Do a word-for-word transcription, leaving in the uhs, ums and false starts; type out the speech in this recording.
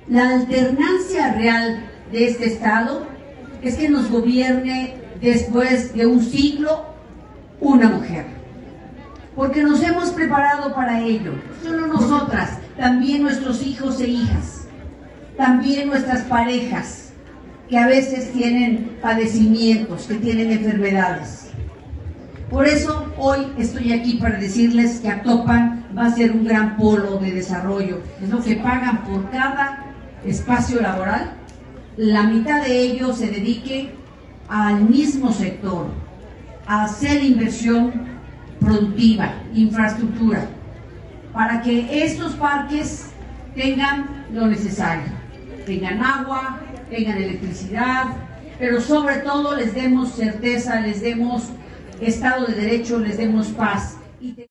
La alternancia real de este Estado es que nos gobierne después de un siglo una mujer, porque nos hemos preparado para ello, solo nosotras, también nuestros hijos e hijas, también nuestras parejas, que a veces tienen padecimientos, que tienen enfermedades. Por eso hoy estoy aquí para decirles que Actopan va a ser un gran polo de desarrollo. Es lo que pagan por cada espacio laboral, la mitad de ello se dedique al mismo sector, a hacer inversión productiva, infraestructura, para que estos parques tengan lo necesario, tengan agua, tengan electricidad, pero sobre todo les demos certeza, les demos Estado de Derecho, les demos paz. Y